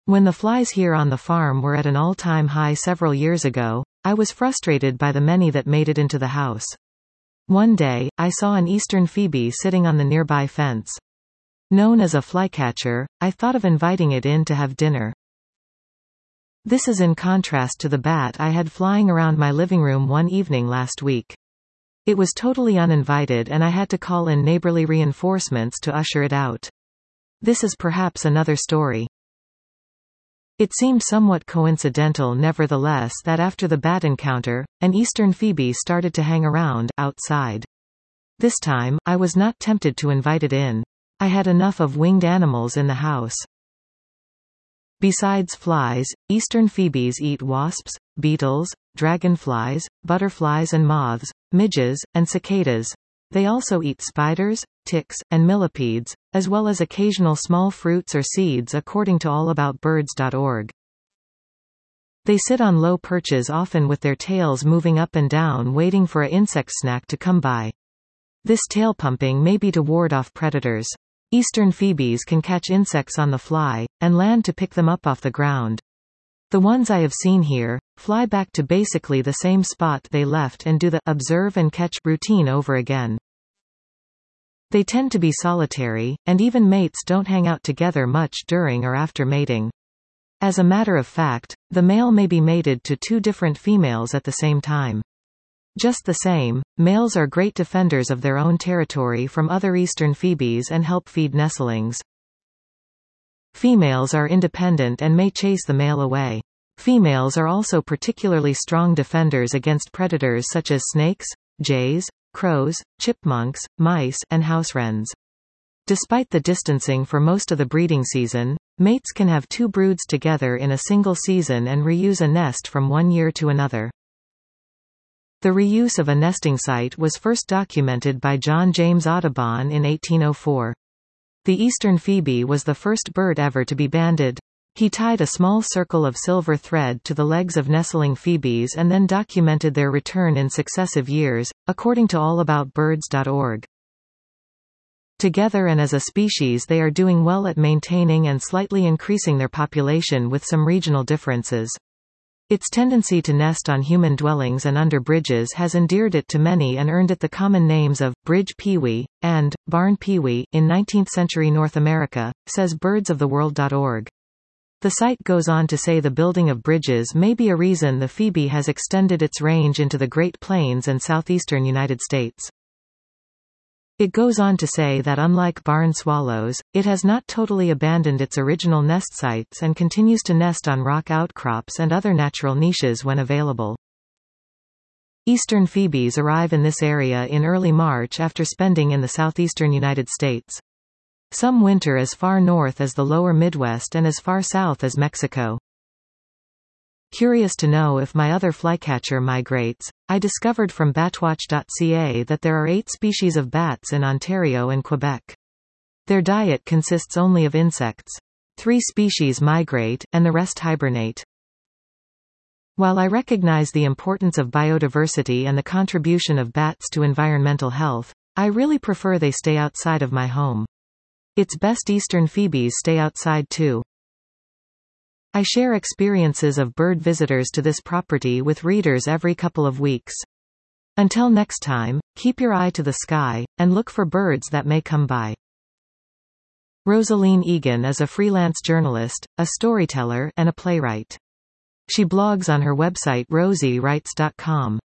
When the flies here on the farm were at an all-time high several years ago, I was frustrated by the many that made it into the house. One day, I saw an eastern phoebe sitting on the nearby fence. Known as a flycatcher, I thought of inviting it in to have dinner. This is in contrast to the bat I had flying around my living room one evening last week. It was totally uninvited and I had to call in neighborly reinforcements to usher it out. This is perhaps another story. It seemed somewhat coincidental nevertheless that after the bat encounter, an eastern phoebe started to hang around, outside. This time, I was not tempted to invite it in. I had enough of winged animals in the house. Besides flies, eastern phoebes eat wasps, beetles, dragonflies, butterflies and moths, midges, and cicadas. They also eat spiders, ticks, and millipedes, as well as occasional small fruits or seeds according to allaboutbirds.org. They sit on low perches often with their tails moving up and down waiting for a insect snack to come by. This tail pumping may be to ward off predators. Eastern phoebes can catch insects on the fly, and land to pick them up off the ground. The ones I have seen here, fly back to basically the same spot they left and do the observe and catch routine over again. They tend to be solitary, and even mates don't hang out together much during or after mating. As a matter of fact, the male may be mated to two different females at the same time. Just the same, males are great defenders of their own territory from other eastern phoebes and help feed nestlings. Females are independent and may chase the male away. Females are also particularly strong defenders against predators such as snakes, jays, crows, chipmunks, mice, and house wrens. Despite the distancing for most of the breeding season, mates can have two broods together in a single season and reuse a nest from one year to another. The reuse of a nesting site was first documented by John James Audubon in 1804. The eastern phoebe was the first bird ever to be banded. He tied a small circle of silver thread to the legs of nestling phoebes and then documented their return in successive years, according to allaboutbirds.org. Together and as a species they are doing well at maintaining and slightly increasing their population with some regional differences. Its tendency to nest on human dwellings and under bridges has endeared it to many and earned it the common names of bridge pewee and barn pewee in 19th-century North America, says birdsoftheworld.org. The site goes on to say the building of bridges may be a reason the phoebe has extended its range into the Great Plains and southeastern United States. It goes on to say that unlike barn swallows, it has not totally abandoned its original nest sites and continues to nest on rock outcrops and other natural niches when available. Eastern phoebes arrive in this area in early March after spending in the southeastern United States. Some winter as far north as the lower Midwest and as far south as Mexico. Curious to know if my other flycatcher migrates, I discovered from batwatch.ca that there are 8 species of bats in Ontario and Quebec. Their diet consists only of insects. 3 species migrate, and the rest hibernate. While I recognize the importance of biodiversity and the contribution of bats to environmental health, I really prefer they stay outside of my home. It's best eastern phoebes stay outside too. I share experiences of bird visitors to this property with readers every couple of weeks. Until next time, keep your eye to the sky, and look for birds that may come by. Rosaline Egan is a freelance journalist, a storyteller, and a playwright. She blogs on her website rosiewrites.com.